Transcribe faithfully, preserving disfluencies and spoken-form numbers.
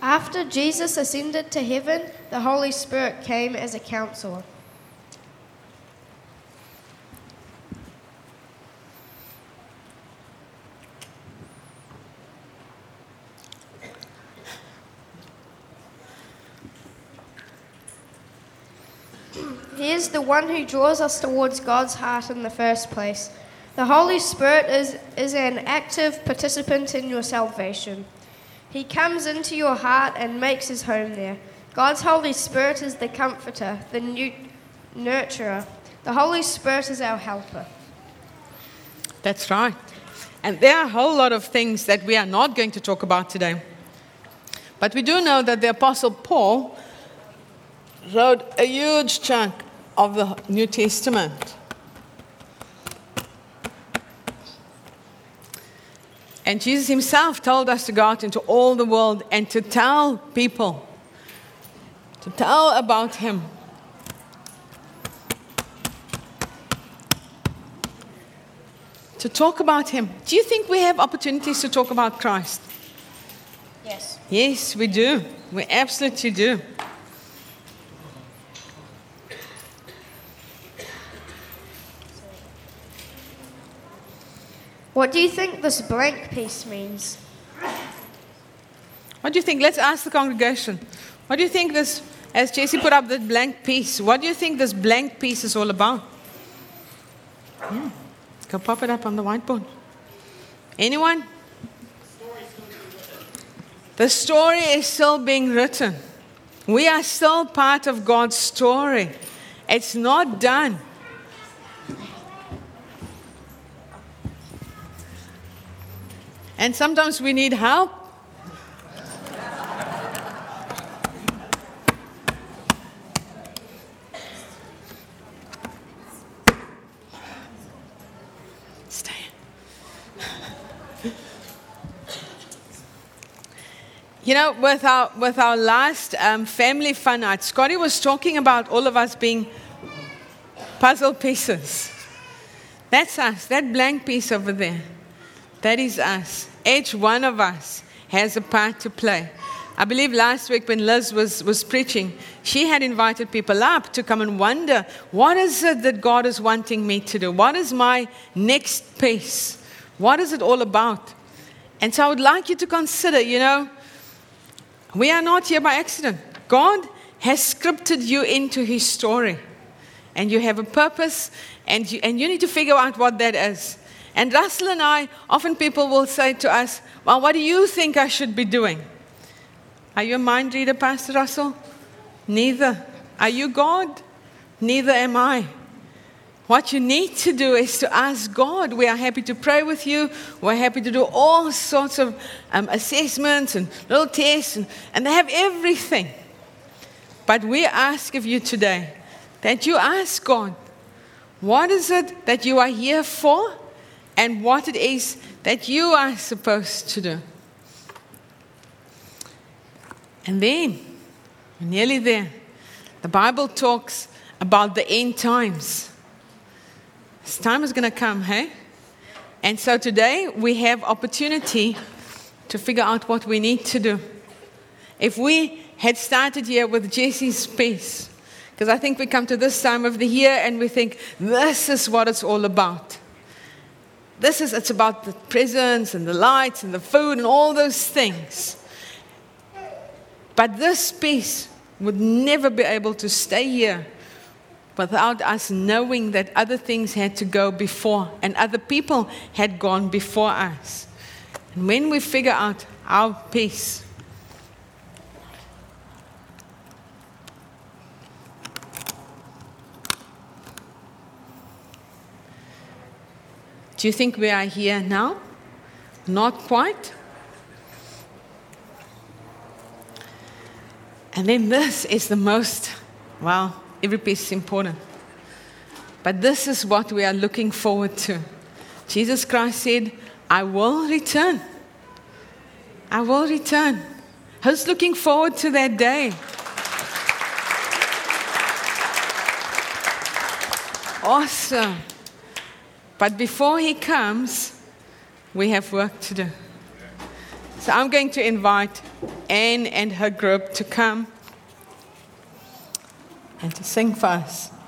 After Jesus ascended to heaven, the Holy Spirit came as a counselor. He is the one who draws us towards God's heart in the first place. The Holy Spirit is, is an active participant in your salvation. He comes into your heart and makes his home there. God's Holy Spirit is the comforter, the new, nurturer. The Holy Spirit is our helper. That's right. And there are a whole lot of things that we are not going to talk about today. But we do know that the Apostle Paul wrote a huge chunk of the New Testament. And Jesus himself told us to go out into all the world and to tell people, to tell about him. To talk about him. Do you think we have opportunities to talk about Christ? Yes. Yes, we do. We absolutely do. What do you think this blank piece means? What do you think? Let's ask the congregation. What do you think this, as Jesse put up the blank piece, what do you think this blank piece is all about? Hmm. Go pop it up on the whiteboard. Anyone? The story is still being written. We are still part of God's story. It's not done. And sometimes we need help. Stay. You know, with our with our last um, family fun night, Scotty was talking about all of us being puzzle pieces. That's us. That blank piece over there. That is us. Each one of us has a part to play. I believe last week when Liz was, was preaching, she had invited people up to come and wonder, what is it that God is wanting me to do? What is my next piece? What is it all about? And so I would like you to consider, you know, we are not here by accident. God has scripted you into his story. And you have a purpose, and you, and you need to figure out what that is. And Russell and I, often people will say to us, well, what do you think I should be doing? Are you a mind reader, Pastor Russell? Neither. Are you God? Neither am I. What you need to do is to ask God. We are happy to pray with you. We're happy to do all sorts of um, assessments and little tests, and, and they have everything. But we ask of you today that you ask God, what is it that you are here for? And what it is that you are supposed to do. And then, we're nearly there. The Bible talks about the end times. This time is going to come, hey? And so today, we have opportunity to figure out what we need to do. If we had started here with Jesse's piece, because I think we come to this time of the year and we think, this is what it's all about. This is, it's about the presents and the lights and the food and all those things. But this piece would never be able to stay here without us knowing that other things had to go before and other people had gone before us. And when we figure out our piece, do you think we are here now? Not quite. And then this is the most, well, every piece is important. But this is what we are looking forward to. Jesus Christ said, I will return. I will return. Who's looking forward to that day? Awesome. But before he comes, we have work to do. So I'm going to invite Anne and her group to come and to sing for us.